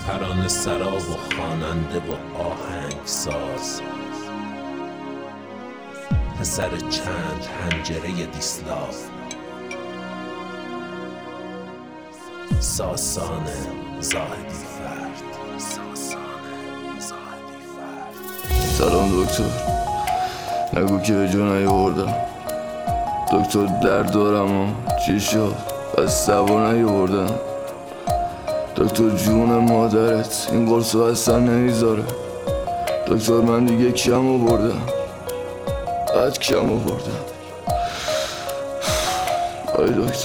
ترانه سرا و خواننده و آهنگساز، پسر چند حنجره دیسلاف، ساسان زاهدی فرد. سلام دکتر، نگو که به جون نیاوردم. دکتر درد دارم و چی شد؟ از سوا نیاوردم. دکتر جون مادرت این قرصو اصلا نمیذاره. دکتر من دیگه کم آوردم، قد کم آوردم. آی دکتر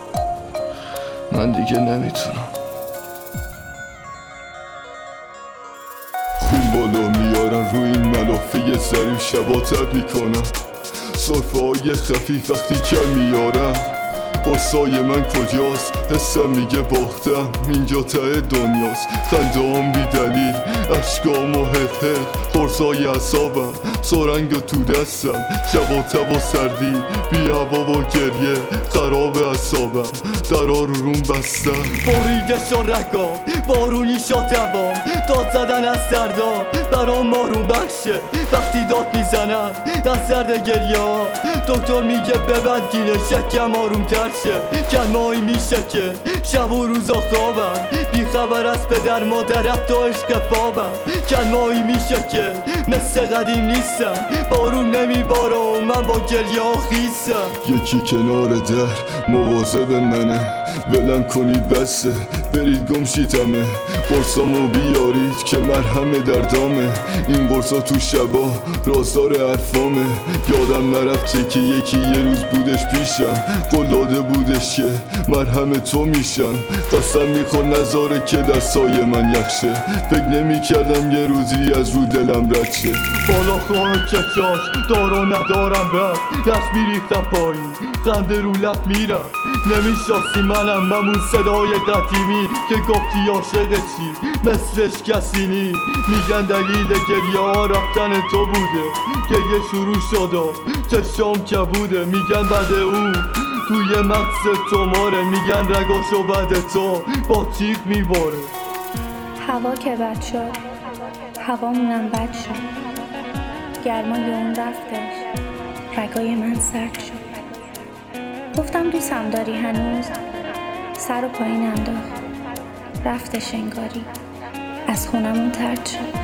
من دیگه نمیتونم. خون بالا میارن روی این ملافه ظریف، شبا تب میکنم صرفه های خفیف وقتی که میارم. قرصای من کجاست؟ حسم میگه باختم، اینجا ته دنیاست. خندام بی دلیل، اشکام و هت هت، قرصای اعصابم سرنگ تو دستم. شبا تب و سردی، بی هوا و گریه، خراب اعصابم، درا رو روم بستم. بریدشان رگام، بارونی شد دوام، داد زدن از دردا برام مارون بخشه. وقتی داد میزنم از درد گریه ها، دکتر میگه ببند گیره شکم آروم تر شه. کلمایی میشه که شب و روزا خوابم، بی خبر از پدر مادر حتی عشق بابم. کلمایی میشه که مثل قدیم نیستم، بارون نمیباره و من با گریه ها خیسم. یکی کنار در مواظب منه، ولم کنید بسه برید گمشیتمه. قرصامو بیارید که مرهم دردامه، این قرصا تو شبا رازدار حرفامه. یادم نرفته که یکی یه روز بودش پیشم، قلاده بودش که مرهم تو میشم. قسم میخور نذاره که دستای من یخشه، فکر نمی کردم یه روزی از رو دلم رد شه. بالا خواه چشاش دارو ندارم رفت، دست میریختم پایین خنده رو لب میرم. نمیشاستی منم همون صدای قدیمی که گفتی عاشق چی مثلش کسی نی. میگن دلیل گریه ها رفتن تو بوده، گریه شروع شد و چشام کبوده. میگن بعد اون توی مغز تو ماره، میگن رگاشو بعد تو با تیغ میباره. هوا که بد شد، هوامونم بد شد، گرمای اون رفتش، رگای من سرد شد. گفتم دوستم داری هنوز، سر و پایین انداخت، رفتش انگاری، از خونمون طرد شد.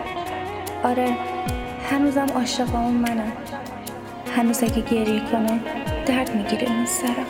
آره هنوزم عاشق اون منم، هنوز اگه گریه کنه درد میگیره این سرم.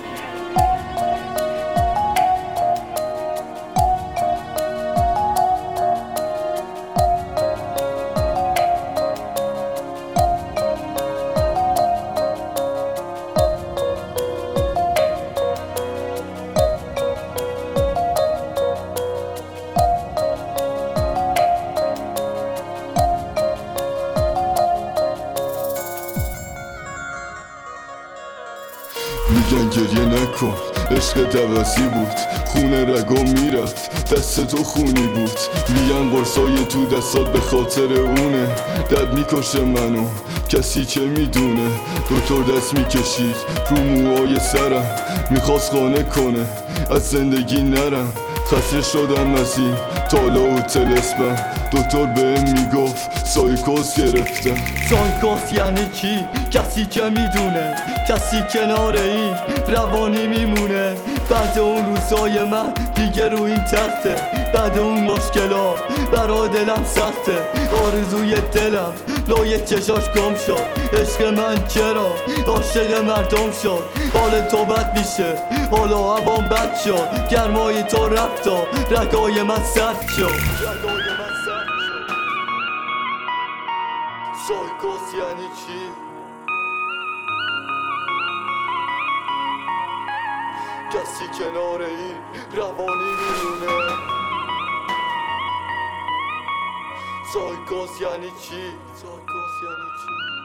میگن گریه نکن عشق دوازی بود، خون رگا میرفت دست تو خونی بود. میگن قرصای تو دستات به خاطر اونه، درد میکشه منو کسی که میدونه. دکتر دست میکشید رو موهای سرم، میخواست قانع کنه از زندگی نرم. خسته شدم از این تالا و تلسمم، دکتر بهم میگفت سایکوز گرفتم. سایکوز یعنی کی؟ کسی که میدونه، کسی کنار این روانی میمونه. بعد اون روزای من دیگه رو این تخته، بعد اون مشکلا برای دلم سخته. آرزوی دلم لای چشاش گم شد، عشق من چرا عاشق مردم شد. حال تو بد میشه، حالا هوام بد شد، گرمای تو رفت و رگای من سرد شد. سایکوز یعنی چی؟ کسی کنار این روانی میمونه. سایکوز یعنی چی؟ سایکوز یعنی چی؟